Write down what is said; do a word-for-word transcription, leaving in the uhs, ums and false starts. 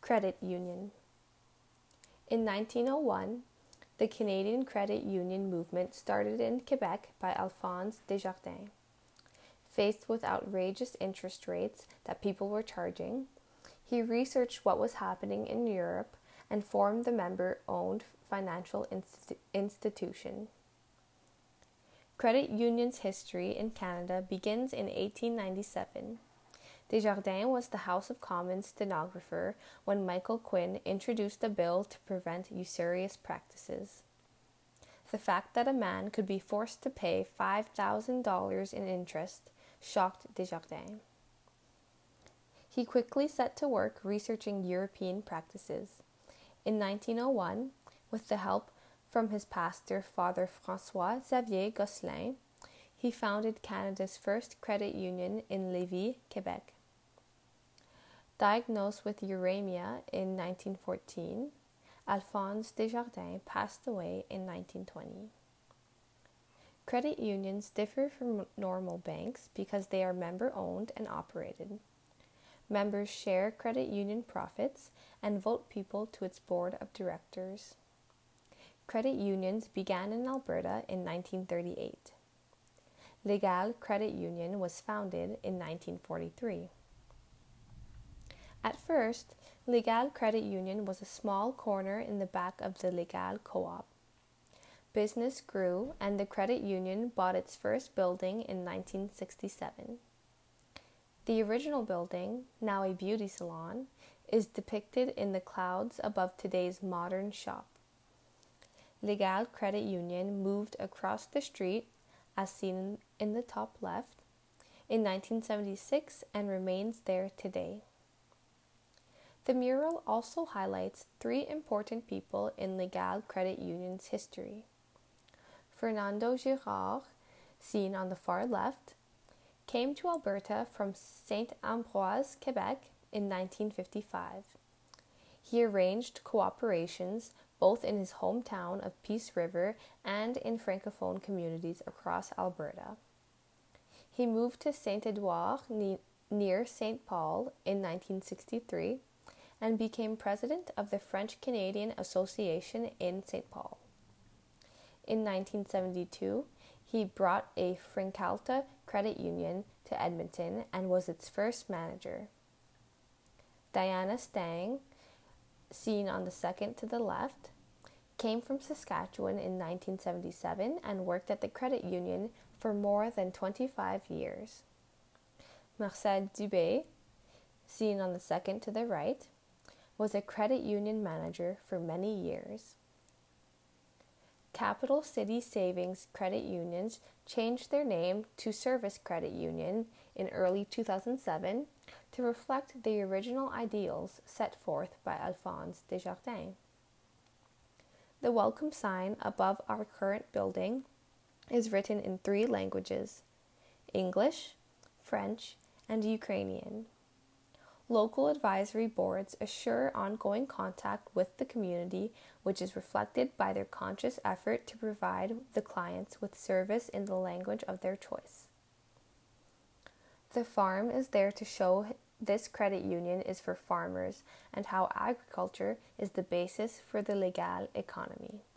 Credit Union. In nineteen oh one, the Canadian credit union movement started in Quebec by Alphonse Desjardins. Faced with outrageous interest rates that people were charging, he researched what was happening in Europe and formed the member-owned financial insti- institution. Credit union's history in Canada begins in eighteen ninety-seven. Desjardins was the House of Commons stenographer when Michael Quinn introduced a bill to prevent usurious practices. The fact that a man could be forced to pay five thousand dollars in interest shocked Desjardins. He quickly set to work researching European practices. In nineteen oh one, with the help from his pastor, Father François Xavier Gosselin, he founded Canada's first credit union in Lévis, Quebec. Diagnosed with uremia in nineteen fourteen, Alphonse Desjardins passed away in nineteen twenty. Credit unions differ from normal banks because they are member-owned and operated. Members share credit union profits and vote people to its board of directors. Credit unions began in Alberta in nineteen thirty-eight. Legal Credit Union was founded in nineteen forty-three. At first, Legal Credit Union was a small corner in the back of the Legal Co-op. Business grew and the credit union bought its first building in nineteen sixty-seven. The original building, now a beauty salon, is depicted in the clouds above today's modern shop. Legal Credit Union moved across the street, as seen in the top left, in nineteen seventy-six and remains there today. The mural also highlights three important people in Legal Credit Union's history. Fernando Girard, seen on the far left, came to Alberta from Saint-Ambroise, Quebec in nineteen fifty-five. He arranged cooperations both in his hometown of Peace River and in francophone communities across Alberta. He moved to Saint-Edouard near Saint Paul in nineteen sixty-three and became president of the French-Canadian Association in Saint Paul. In nineteen seventy-two, he brought a Francalta credit union to Edmonton and was its first manager. Diana Stang, seen on the second to the left, came from Saskatchewan in nineteen seventy-seven and worked at the credit union for more than twenty-five years. Marcel Dubé, seen on the second to the right, was a credit union manager for many years. Capital City Savings Credit Unions changed their name to Service Credit Union in early two thousand seven to reflect the original ideals set forth by Alphonse Desjardins. The welcome sign above our current building is written in three languages: English, French, and Ukrainian. Local advisory boards assure ongoing contact with the community, which is reflected by their conscious effort to provide the clients with service in the language of their choice. The farm is there to show this credit union is for farmers and how agriculture is the basis for the Legal economy.